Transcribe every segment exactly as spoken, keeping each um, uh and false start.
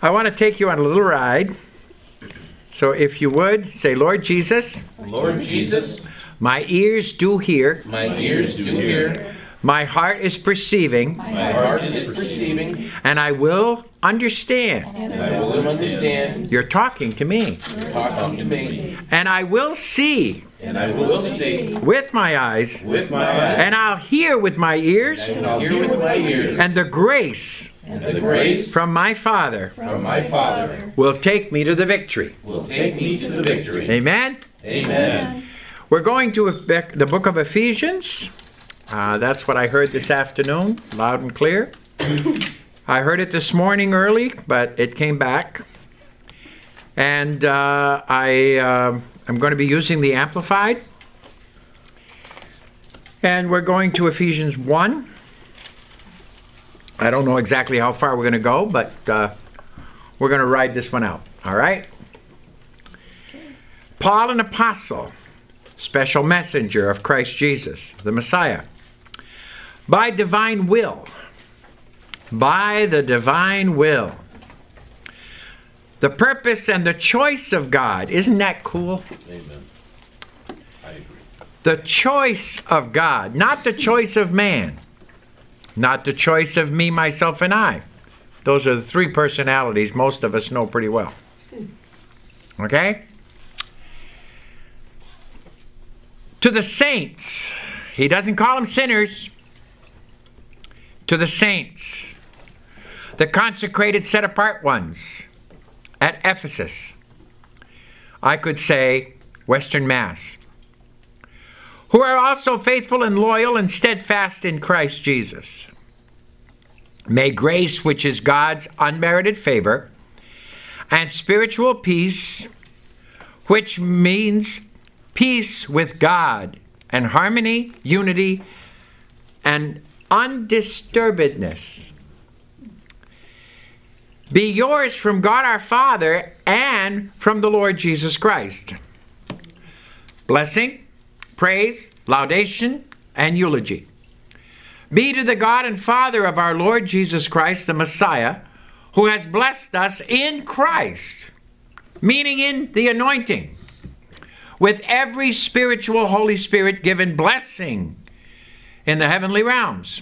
I want to take you on a little ride. So if you would, say, Lord Jesus. Lord Jesus. My ears do hear. My ears do hear. My heart is perceiving. My heart is perceiving. And I will understand. And I will understand. You're talking to me. You're talking to me. And I will see. And I will see. With my eyes. With my eyes. And I'll hear with my ears. And I'll hear with my ears. And the grace. And the grace. From my Father. From my Father. Will take me to the victory. Will take me to the victory. Amen? Amen. We're going to the book of Ephesians. Uh, that's what I heard this afternoon, loud and clear. I heard it this morning early, but it came back. And uh, I, uh, I'm going to be using the Amplified. And we're going to Ephesians one. I don't know exactly how far we're going to go, but uh, we're going to ride this one out. All right? Paul, an apostle, special messenger of Christ Jesus, the Messiah, by divine will, by the divine will, the purpose and the choice of God. Isn't that cool? Amen. I agree. The choice of God, not the choice of man, not the choice of me, myself, and I. Those are the three personalities most of us know pretty well. Okay? To the saints, he doesn't call them sinners. To the saints, the consecrated, set apart ones at Ephesus. I could say Western Mass. Who are also faithful and loyal and steadfast in Christ Jesus. May grace, which is God's unmerited favor, and spiritual peace, which means peace with God and harmony, unity, and undisturbedness, be yours from God our Father and from the Lord Jesus Christ. Blessing, praise, laudation, and eulogy be to the God and Father of our Lord Jesus Christ, the Messiah, who has blessed us in Christ, meaning in the anointing, with every spiritual Holy Spirit given blessing in the heavenly realms,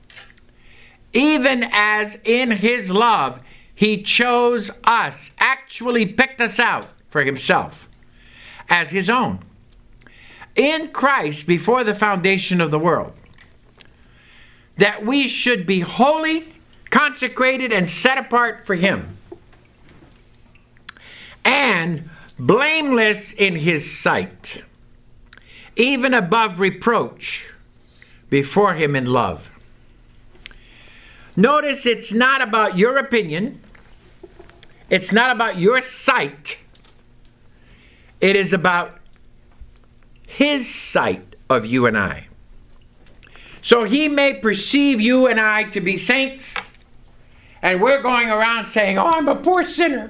even as in his love he chose us, actually picked us out for himself as his own, in Christ before the foundation of the world, that we should be holy, consecrated, and set apart for him, and blameless in his sight, even above reproach, before him in love. Notice it's not about your opinion. It's not about your sight. It is about his sight of you and I. So he may perceive you and I to be saints, and we're going around saying, oh, I'm a poor sinner.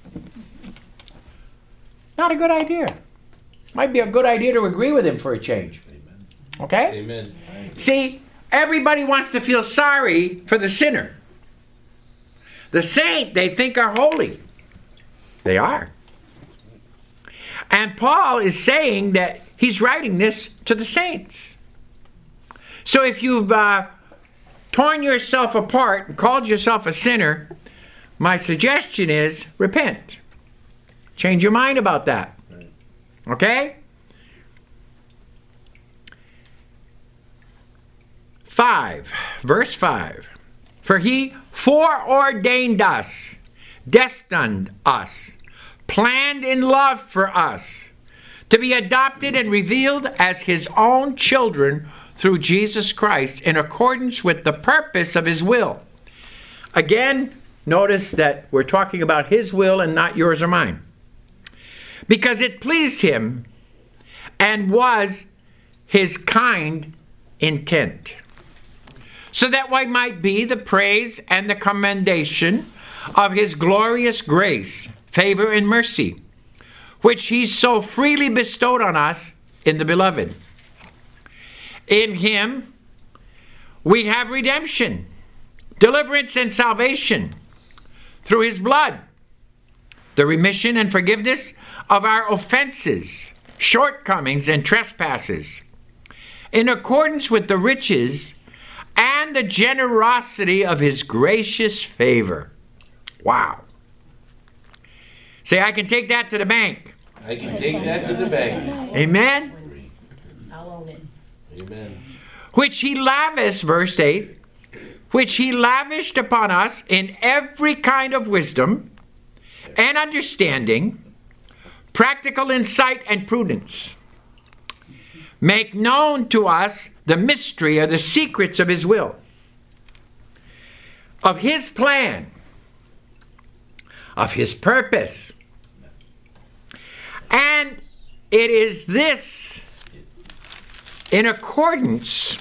Not a good idea. Might be a good idea to agree with him for a change. Amen. Okay? Amen. See, everybody wants to feel sorry for the sinner. The saint, they think, are holy. They are. And Paul is saying that he's writing this to the saints. So if you've uh, torn yourself apart and called yourself a sinner, my suggestion is repent. Change your mind about that. Okay? Five, verse five. For he foreordained us, destined us, planned in love for us, to be adopted and revealed as his own children through Jesus Christ, in accordance with the purpose of his will. Again, notice that we're talking about his will and not yours or mine. Because it pleased him and was his kind intent, so that we might be the praise and the commendation of his glorious grace, favor, and mercy, which he so freely bestowed on us in the Beloved. In him we have redemption, deliverance, and salvation through his blood, the remission and forgiveness of our offenses, shortcomings, and trespasses, in accordance with the riches and the generosity of his gracious favor. Wow. Say, I can take that to the bank. I can take that to the bank. Amen? I'll own it. Amen. Which he lavished, verse eight, which he lavished upon us in every kind of wisdom and understanding, practical insight and prudence. Make known to us the mystery or the secrets of his will, of his plan, of his purpose. And it is this in accordance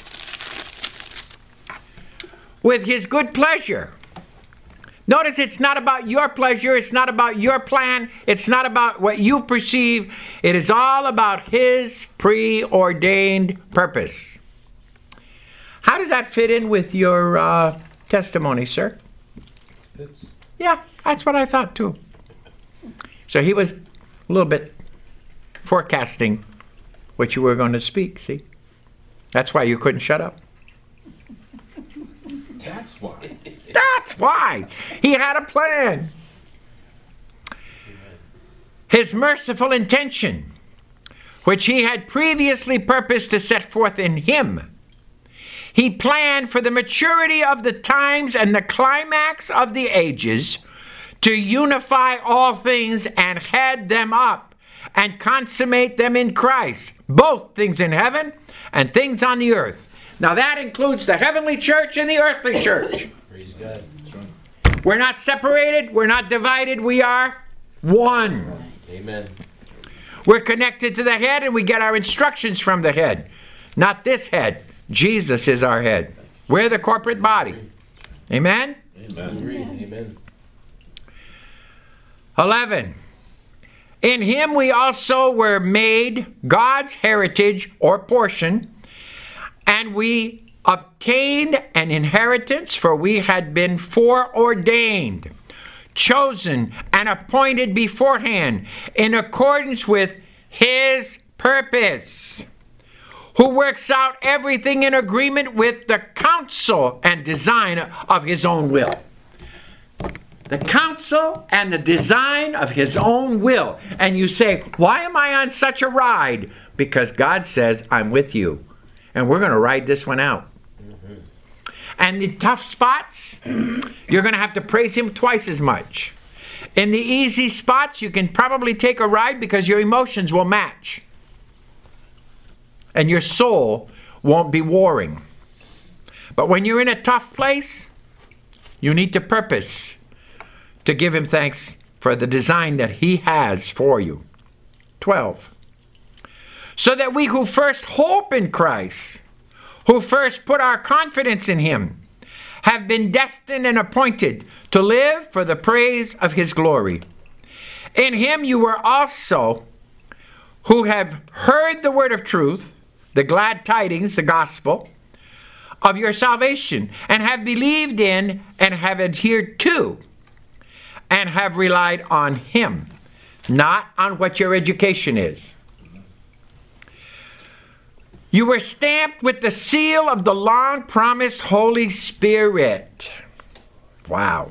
with his good pleasure. Notice it's not about your pleasure, it's not about your plan, it's not about what you perceive. It is all about his preordained purpose. How does that fit in with your uh, testimony, sir? It's, Yeah, that's what I thought too. So he was a little bit forecasting what you were going to speak, see? That's why you couldn't shut up. that's why. That's why. He had a plan. His merciful intention, which he had previously purposed to set forth in him, he planned for the maturity of the times and the climax of the ages to unify all things and head them up and consummate them in Christ, both things in heaven and things on the earth. Now that includes the heavenly church and the earthly church. Praise God. That's right. We're not separated. We're not divided. We are one. Amen. We're connected to the head and we get our instructions from the head. Not this head. Jesus is our head. We're the corporate body. Amen? Amen. Agree. Amen. eleven. In him we also were made God's heritage or portion, and we obtained an inheritance, for we had been foreordained, chosen, and appointed beforehand in accordance with his purpose, who works out everything in agreement with the counsel and design of his own will. The counsel and the design of his own will. And you say, why am I on such a ride? Because God says, I'm with you. And we're going to ride this one out. Mm-hmm. And the tough spots, you're going to have to praise him twice as much. In the easy spots, you can probably take a ride because your emotions will match. And your soul won't be warring. But when you're in a tough place, you need to purpose to give him thanks for the design that he has for you. twelve. So that we who first hope in Christ, who first put our confidence in him, have been destined and appointed to live for the praise of his glory. In him you were also, who have heard the word of truth, the glad tidings, the gospel, of your salvation, and have believed in and have adhered to and have relied on him, not on what your education is. You were stamped with the seal of the long-promised Holy Spirit. Wow.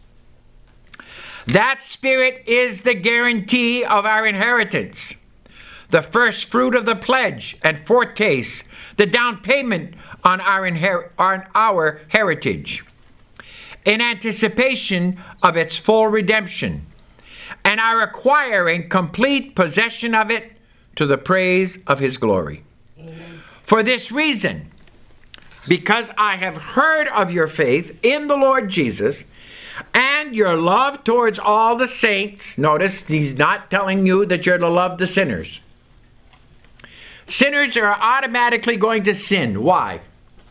That Spirit is the guarantee of our inheritance, the first fruit of the pledge and foretaste, the down payment on our, inher- on our heritage, in anticipation of its full redemption, and our acquiring complete possession of it to the praise of his glory. Amen. For this reason, because I have heard of your faith in the Lord Jesus, and your love towards all the saints. Notice he's not telling you that you're to love the sinners. Sinners are automatically going to sin. Why?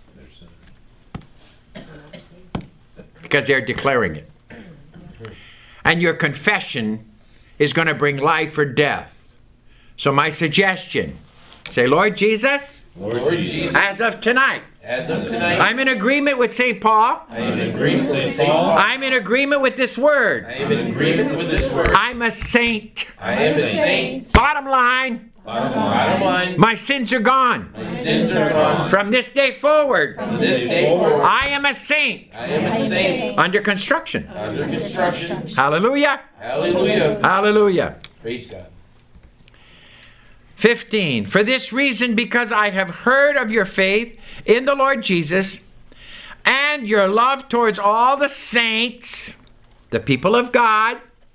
Because they're declaring it. And your confession is going to bring life or death. So my suggestion, say, Lord Jesus, Lord Jesus, as of tonight, As of tonight, I'm in agreement with Saint Paul. I am in agreement with Saint Paul. I'm in agreement with this word. I am in agreement with this word. I'm a saint. I am a saint. Bottom line, Bottom Bottom line, my sins are gone. my sins are gone. From this day forward, From this day forward, I am a saint I am a saint under construction. under construction. Hallelujah. Hallelujah. Hallelujah. Praise God. fifteen. For this reason, because I have heard of your faith in the Lord Jesus and your love towards all the saints, the people of God,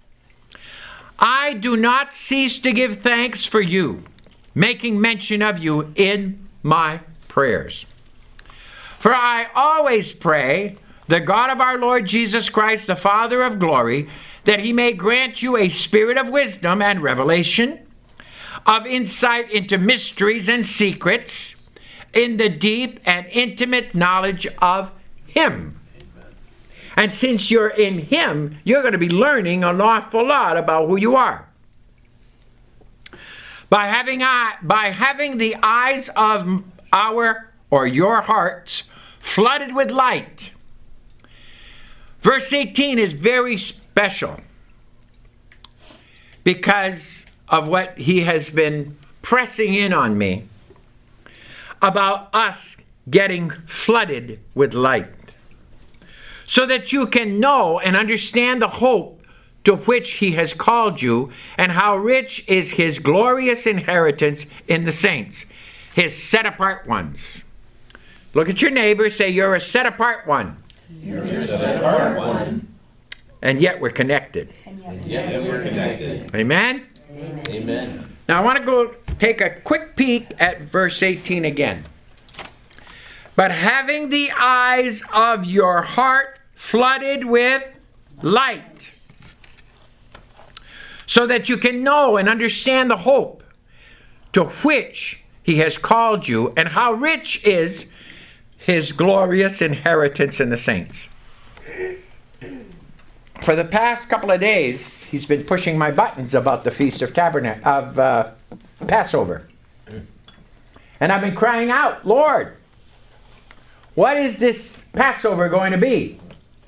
I do not cease to give thanks for you, making mention of you in my prayers. For I always pray the God of our Lord Jesus Christ, the Father of glory, that he may grant you a spirit of wisdom and revelation, of insight into mysteries and secrets, in the deep and intimate knowledge of him. Amen. And since you're in him, you're going to be learning an awful lot about who you are. By having, eye, by having the eyes of our or your hearts flooded with light. Verse eighteen is very special because of what he has been pressing in on me about us getting flooded with light, so that you can know and understand the hope to which he has called you, and how rich is his glorious inheritance in the saints, his set-apart ones. Look at your neighbor, say, you're a set-apart one. You're a set-apart one. And yet we're connected. And yet we're connected. Amen? Amen. Amen. Now I want to go take a quick peek at verse eighteen again. But having the eyes of your heart flooded with light, so that you can know and understand the hope to which he has called you, and how rich is his glorious inheritance in the saints. For the past couple of days, he's been pushing my buttons about the Feast of Tabernacle, of uh, Passover. And I've been crying out, Lord, what is this Passover going to be?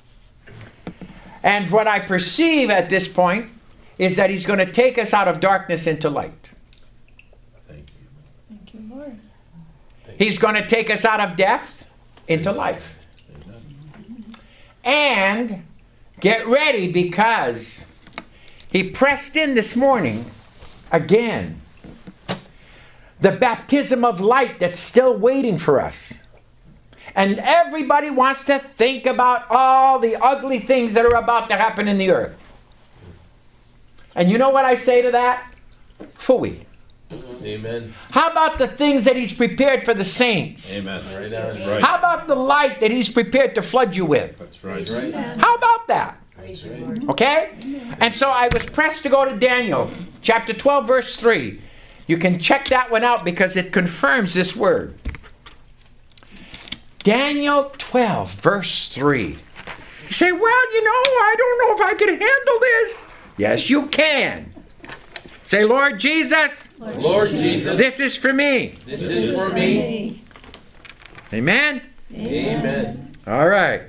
And what I perceive at this point is that he's going to take us out of darkness into light. Thank you. Thank you, Lord. He's going to take us out of death into life. And get ready, because he pressed in this morning again the baptism of light that's still waiting for us. And everybody wants to think about all the ugly things that are about to happen in the earth. And you know what I say to that? Phooey. Amen. How about the things that he's prepared for the saints? Amen. Right now is right. How about the light that he's prepared to flood you with? That's right. That's right. How about that? That's right. Okay? And so I was pressed to go to Daniel chapter twelve, verse three. You can check that one out because it confirms this word. Daniel twelve, verse three. You say, well, you know, I don't know if I can handle this. Yes, you can. Say, Lord Jesus, Lord, Lord Jesus, this is for me. this is for me. Amen? Amen. All right.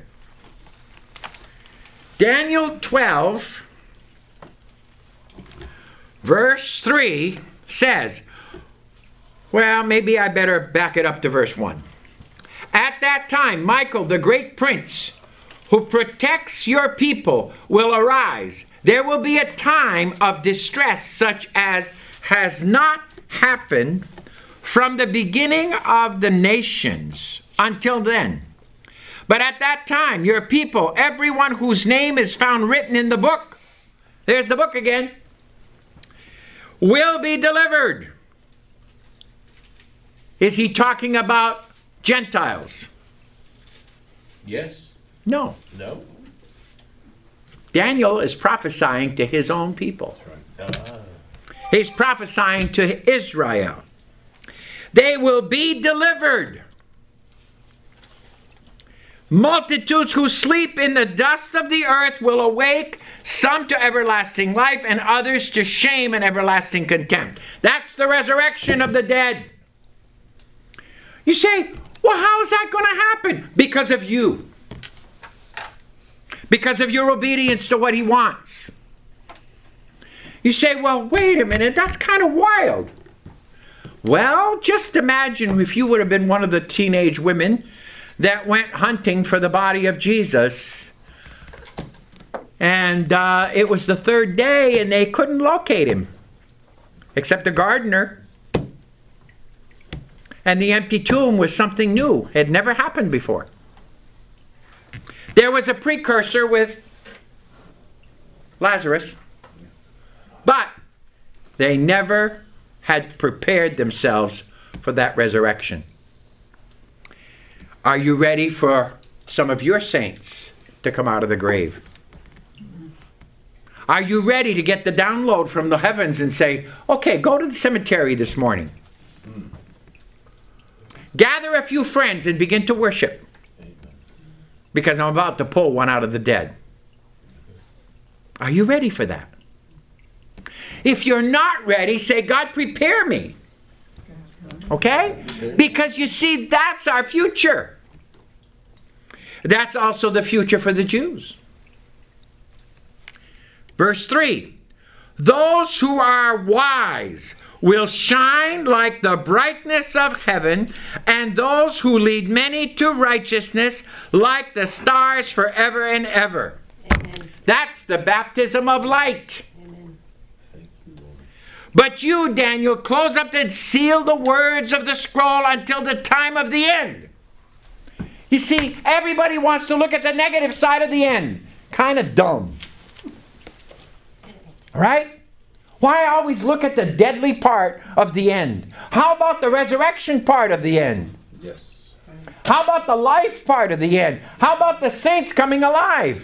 Daniel twelve, verse three says, well, maybe I better back it up to verse one. At that time, Michael, the great prince, who protects your people, will arise. There will be a time of distress such as has not happened from the beginning of the nations until then. But at that time, your people, everyone whose name is found written in the book, there's the book again, will be delivered. Is he talking about Gentiles? Yes. No. No. Daniel is prophesying to his own people. That's right. Ah. He's prophesying to Israel. They will be delivered. Multitudes who sleep in the dust of the earth will awake, some to everlasting life and others to shame and everlasting contempt. That's the resurrection of the dead. You say, Well, how is that going to happen? Because of you. Because of your obedience to what he wants. You say, well, wait a minute, that's kind of wild. Well, just imagine if you would have been one of the teenage women that went hunting for the body of Jesus, and uh, it was the third day and they couldn't locate him, except the gardener. And the empty tomb was something new. It had never happened before. There was a precursor with Lazarus, but they never had prepared themselves for that resurrection. Are you ready for some of your saints to come out of the grave? Are you ready to get the download from the heavens and say, okay, go to the cemetery this morning. Gather a few friends and begin to worship. Because I'm about to pull one out of the dead. Are you ready for that? If you're not ready, say, God, prepare me. Okay? Because you see, that's our future. That's also the future for the Jews. Verse three. Those who are wise will shine like the brightness of heaven, and those who lead many to righteousness like the stars forever and ever. Amen. That's the baptism of light. Amen. But you, Daniel, close up and seal the words of the scroll until the time of the end. You see, everybody wants to look at the negative side of the end. Kind of dumb. Right? Why always look at the deadly part of the end? How about the resurrection part of the end? Yes. How about the life part of the end? How about the saints coming alive?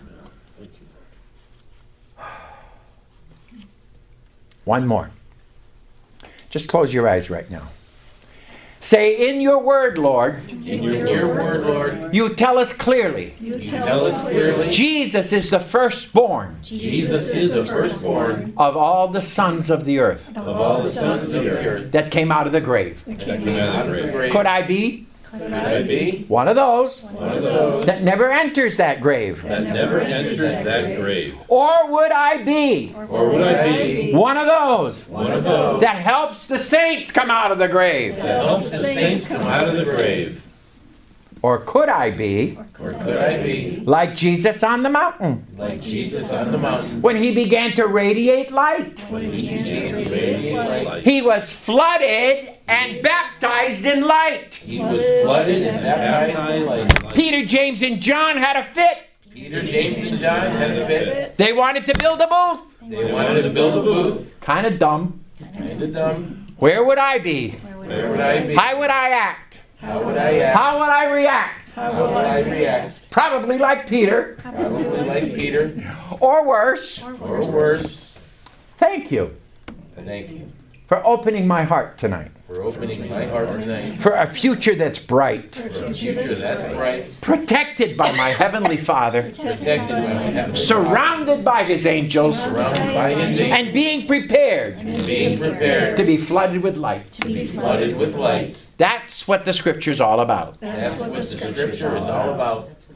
One more. Just close your eyes right now. Say, in your word, Lord. In your, your word, Lord. You tell us clearly. You tell us clearly. Jesus is the firstborn. Jesus is the firstborn. Of all the sons of the earth. Of all the sons of the earth. That came out of the grave. That came out of the grave. Could I be? Could I be? One of those. One of those. That never enters that grave. That never enters that grave. Or would I be? Or would I be? One of those. One of those. That helps the saints come out of the grave. That helps the saints come out of the grave. Or could I be? Or could I be? Like Jesus on the mountain. Like Jesus on the mountain. When he began to radiate light. When he began to radiate light. He was flooded and baptized in light. He was flooded and baptized in light. Peter, James, and John had a fit. Peter, James, and John had a fit. They wanted to build a booth. They wanted to build a booth. Kind of dumb. Kind of dumb. Where would I be? Where would I be? How would I act? How would I act? How would I react? How would I react? Probably like Peter. Probably like Peter. Or worse. Or worse. Thank you Thank you for opening my heart tonight. for opening my heart tonight. For a future that's bright. For a future that's bright. Protected by my Heavenly Father. Protected by my Heavenly Surrounded by His angels. Surrounded by His angels. And being prepared. And being prepared. To be flooded with light. To be flooded with light. That's what the Scripture's all about. That's what the Scripture is all about.